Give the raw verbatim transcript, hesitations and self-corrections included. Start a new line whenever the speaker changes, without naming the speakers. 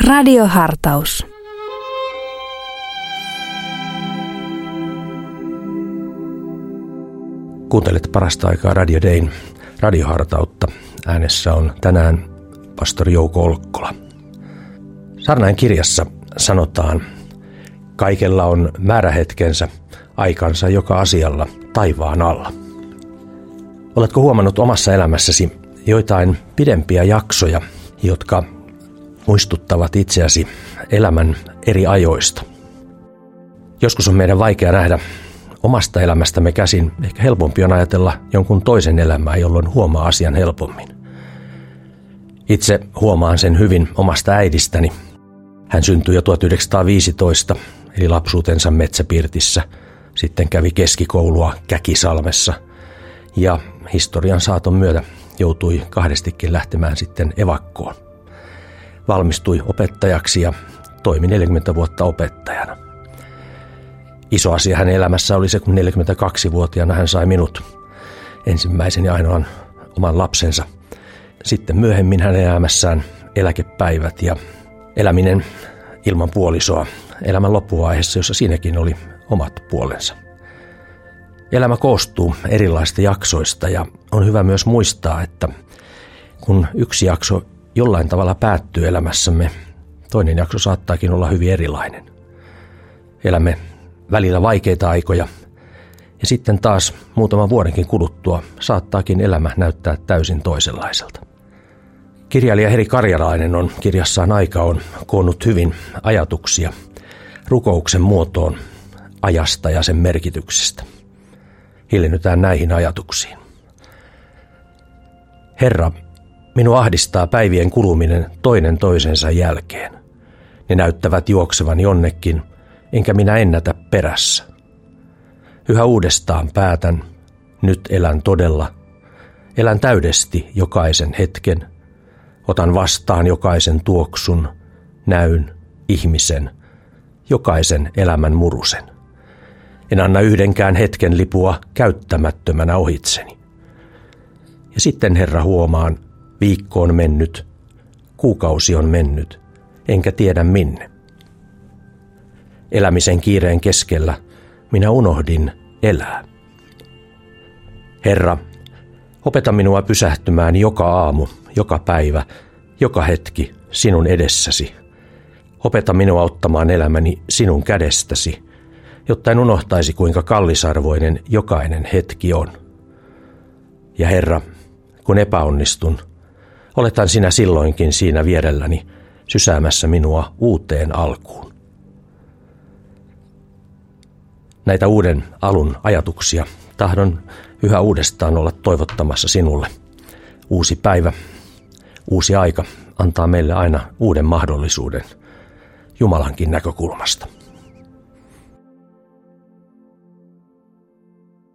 Radiohartaus.
Kuuntelet parasta aikaa Radio Dayn radiohartautta. Äänessä on tänään pastori Jouko Olkkola. Saarnaajan kirjassa sanotaan, kaikella on määrähetkensä, aikansa joka asialla taivaan alla. Oletko huomannut omassa elämässäsi joitain pidempiä jaksoja, jotka muistuttavat itseäsi elämän eri ajoista? Joskus on meidän vaikea nähdä omasta elämästämme käsin. Ehkä helpompi on ajatella jonkun toisen elämää, jolloin huomaa asian helpommin. Itse huomaan sen hyvin omasta äidistäni. Hän syntyi jo tuhatyhdeksänsataaviisitoista, eli lapsuutensa Metsäpirtissä. Sitten kävi keskikoulua Käkisalmessa ja historian saaton myötä joutui kahdestikin lähtemään sitten evakkoon. Valmistui opettajaksi ja toimi neljäkymmentä vuotta opettajana. Iso asia hänen elämässä oli se, kun neljäkymmentäkaksivuotiaana hän sai minut, ensimmäisen ja ainoan oman lapsensa. Sitten myöhemmin hänen elämässään eläkepäivät ja eläminen ilman puolisoa elämän loppuvaiheessa, jossa siinäkin oli omat puolensa. Elämä koostuu erilaisista jaksoista ja on hyvä myös muistaa, että kun yksi jakso jollain tavalla päättyy elämässämme, toinen jakso saattaakin olla hyvin erilainen. Elämme välillä vaikeita aikoja ja sitten taas muutaman vuodenkin kuluttua saattaakin elämä näyttää täysin toisenlaiselta. Kirjailija Heri Karjalainen on kirjassaan Aika on koonnut hyvin ajatuksia rukouksen muotoon ajasta ja sen merkityksestä. Hiljennytään näihin ajatuksiin. Herra, minua ahdistaa päivien kuluminen toinen toisensa jälkeen. Ne näyttävät juoksevan jonnekin, enkä minä ennätä perässä. Yhä uudestaan päätän, nyt elän todella. Elän täydesti jokaisen hetken. Otan vastaan jokaisen tuoksun, näyn, ihmisen, jokaisen elämän murusen. En anna yhdenkään hetken lipua käyttämättömänä ohitseni. Ja sitten, Herra, huomaan, viikko on mennyt, kuukausi on mennyt, enkä tiedä minne. Elämisen kiireen keskellä minä unohdin elää. Herra, opeta minua pysähtymään joka aamu, joka päivä, joka hetki sinun edessäsi. Opeta minua ottamaan elämäni sinun kädestäsi, jotta en unohtaisi, kuinka kallisarvoinen jokainen hetki on. Ja Herra, kun epäonnistun, oletan sinä silloinkin siinä vierelläni sysäämässä minua uuteen alkuun. Näitä uuden alun ajatuksia tahdon yhä uudestaan olla toivottamassa sinulle. Uusi päivä, uusi aika antaa meille aina uuden mahdollisuuden Jumalankin näkökulmasta.